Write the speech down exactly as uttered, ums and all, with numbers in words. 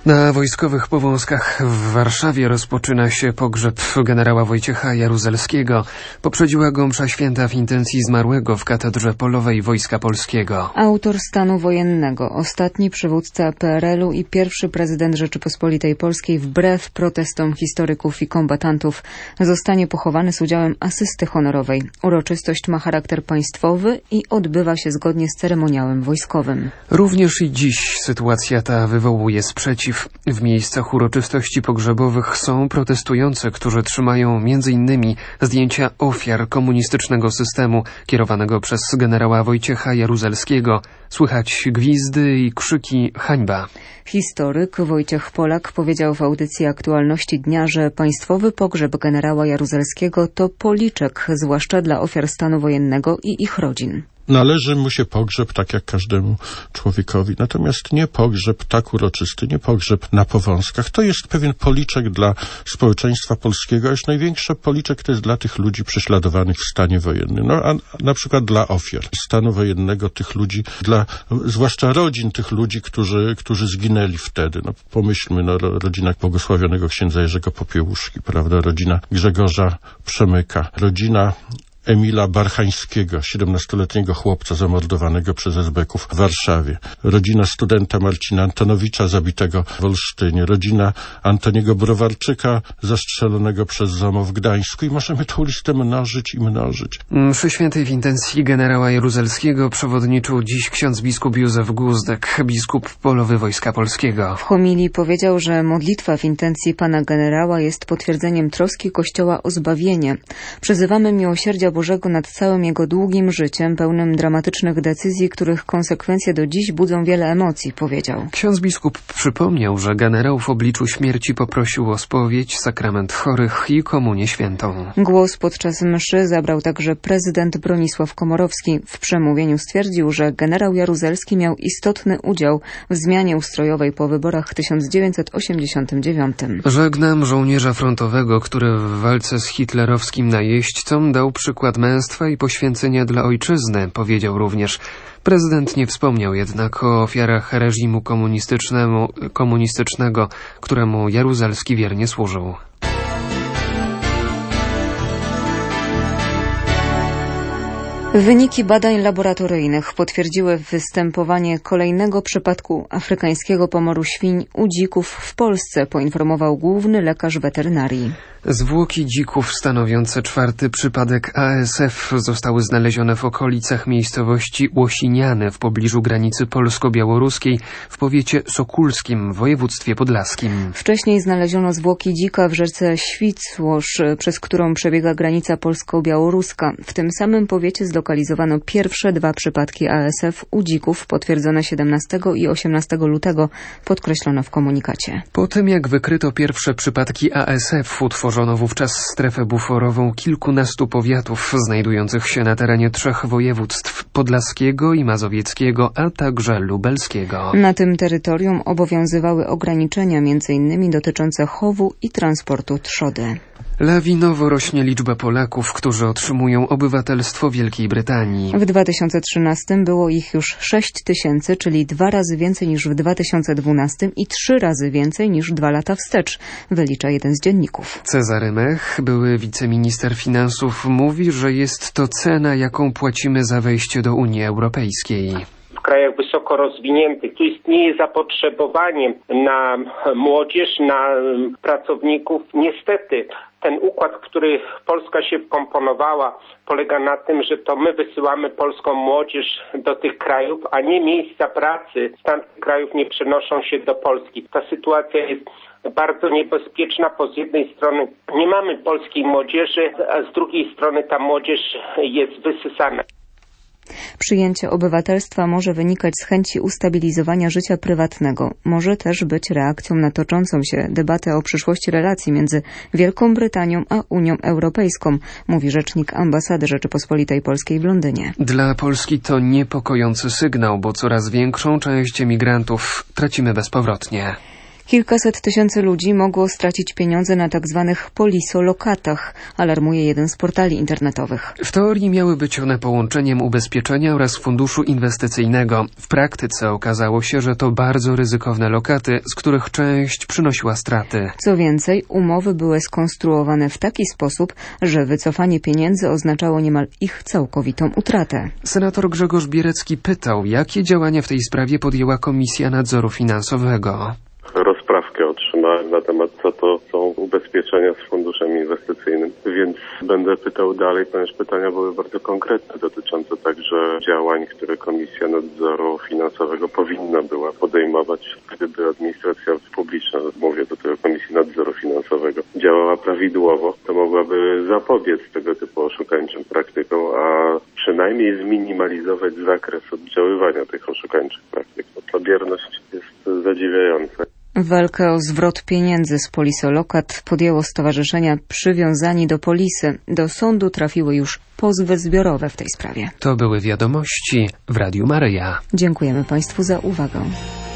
Na wojskowych powązkach w Warszawie rozpoczyna się pogrzeb generała Wojciecha Jaruzelskiego. Poprzedziła go msza święta w intencji zmarłego w Katedrze Polowej Wojska Polskiego. Autor stanu wojennego, ostatni przywódca P R L u i pierwszy prezydent Rzeczypospolitej Polskiej wbrew protestom historyków i kombatantów zostanie pochowany z udziałem asysty honorowej. Uroczystość ma charakter państwowy i odbywa się zgodnie z ceremoniałem wojskowym. Również i dziś sytuacja ta wywołuje sprzeciw. W miejscach uroczystości pogrzebowych są protestujący, którzy trzymają między innymi zdjęcia ofiar komunistycznego systemu kierowanego przez generała Wojciecha Jaruzelskiego. Słychać gwizdy i krzyki hańba. Historyk Wojciech Polak powiedział w audycji Aktualności Dnia, że państwowy pogrzeb generała Jaruzelskiego to policzek, zwłaszcza dla ofiar stanu wojennego i ich rodzin. Należy mu się pogrzeb tak jak każdemu człowiekowi, natomiast nie pogrzeb tak uroczysty, nie pogrzeb na powązkach. To jest pewien policzek dla społeczeństwa polskiego, a już największy policzek to jest dla tych ludzi prześladowanych w stanie wojennym. No a na przykład dla ofiar stanu wojennego, tych ludzi, dla zwłaszcza rodzin tych ludzi, którzy, którzy zginęli wtedy. No pomyślmy, no rodzina błogosławionego księdza Jerzego Popiełuszki, prawda, rodzina Grzegorza Przemyka, rodzina Emila Barchańskiego, siedemnastoletniego chłopca zamordowanego przez esbeków w Warszawie. Rodzina studenta Marcina Antonowicza zabitego w Olsztynie. Rodzina Antoniego Browarczyka zastrzelonego przez ZOMO w Gdańsku. I możemy tą listę mnożyć i mnożyć. Mszy świętej w intencji generała Jaruzelskiego przewodniczył dziś ksiądz biskup Józef Guzdek, biskup polowy Wojska Polskiego. W homilii powiedział, że modlitwa w intencji pana generała jest potwierdzeniem troski Kościoła o zbawienie. Przyzywamy miłosierdzia Bożego nad całym jego długim życiem, pełnym dramatycznych decyzji, których konsekwencje do dziś budzą wiele emocji, powiedział. Ksiądz biskup przypomniał, że generał w obliczu śmierci poprosił o spowiedź, sakrament chorych i komunię świętą. Głos podczas mszy zabrał także prezydent Bronisław Komorowski. W przemówieniu stwierdził, że generał Jaruzelski miał istotny udział w zmianie ustrojowej po wyborach w tysiąc dziewięćset osiemdziesiątym dziewiątym. Żegnam żołnierza frontowego, który w walce z hitlerowskim najeźdźcą dał przykład męstwa i poświęcenia dla ojczyzny, powiedział również. Prezydent nie wspomniał jednak o ofiarach reżimu komunistycznemu, komunistycznego, któremu Jaruzelski wiernie służył. Wyniki badań laboratoryjnych potwierdziły występowanie kolejnego przypadku afrykańskiego pomoru świń u dzików w Polsce, poinformował główny lekarz weterynarii. Zwłoki dzików stanowiące czwarty przypadek A S F zostały znalezione w okolicach miejscowości Łosiniane w pobliżu granicy polsko-białoruskiej w powiecie sokulskim w województwie podlaskim. Wcześniej znaleziono zwłoki dzika w rzece Świcłosz, przez którą przebiega granica polsko-białoruska. W tym samym powiecie zlokalizowano pierwsze dwa przypadki A S F u dzików potwierdzone siedemnastego i osiemnastego lutego, podkreślono w komunikacie. Po tym jak wykryto pierwsze przypadki A S F, utworzono wówczas strefę buforową kilkunastu powiatów znajdujących się na terenie trzech województw podlaskiego i mazowieckiego, a także lubelskiego. Na tym terytorium obowiązywały ograniczenia między innymi dotyczące chowu i transportu trzody. Lawinowo rośnie liczba Polaków, którzy otrzymują obywatelstwo Wielkiej Brytanii. W dwa tysiące trzynastym było ich już sześć tysięcy, czyli dwa razy więcej niż w dwa tysiące dwunastym i trzy razy więcej niż dwa lata wstecz, wylicza jeden z dzienników. Cezary Mech, były wiceminister finansów, mówi, że jest to cena, jaką płacimy za wejście do Unii Europejskiej. W krajach wysoko rozwiniętych tu istnieje zapotrzebowanie na młodzież, na pracowników. Niestety ten układ, który Polska się wkomponowała, polega na tym, że to my wysyłamy polską młodzież do tych krajów, a nie miejsca pracy z tamtych krajów nie przenoszą się do Polski. Ta sytuacja jest bardzo niebezpieczna, bo z jednej strony nie mamy polskiej młodzieży, a z drugiej strony ta młodzież jest wysysana. Przyjęcie obywatelstwa może wynikać z chęci ustabilizowania życia prywatnego. Może też być reakcją na toczącą się debatę o przyszłości relacji między Wielką Brytanią a Unią Europejską, mówi rzecznik ambasady Rzeczypospolitej Polskiej w Londynie. Dla Polski to niepokojący sygnał, bo coraz większą część emigrantów tracimy bezpowrotnie. Kilkaset tysięcy ludzi mogło stracić pieniądze na tzw. polisolokatach, alarmuje jeden z portali internetowych. W teorii miały być one połączeniem ubezpieczenia oraz funduszu inwestycyjnego. W praktyce okazało się, że to bardzo ryzykowne lokaty, z których część przynosiła straty. Co więcej, umowy były skonstruowane w taki sposób, że wycofanie pieniędzy oznaczało niemal ich całkowitą utratę. Senator Grzegorz Bierecki pytał, jakie działania w tej sprawie podjęła Komisja Nadzoru Finansowego. Rozprawkę otrzymałem na temat, co to są ubezpieczenia z funduszem inwestycyjnym, więc będę pytał dalej, ponieważ pytania były bardzo konkretne, dotyczące także działań, które Komisja Nadzoru Finansowego powinna była podejmować, gdyby administracja publiczna, mówię do tego Komisji Nadzoru Finansowego, działała prawidłowo, to mogłaby zapobiec tego typu oszukańczym praktykom, a przynajmniej zminimalizować zakres oddziaływania tych oszukańczych praktyk. Ta bierność jest zadziwiająca. Walkę o zwrot pieniędzy z polisolokat podjęło stowarzyszenia Przywiązani do Polisy. Do sądu trafiły już pozwy zbiorowe w tej sprawie. To były wiadomości w Radiu Maryja. Dziękujemy Państwu za uwagę.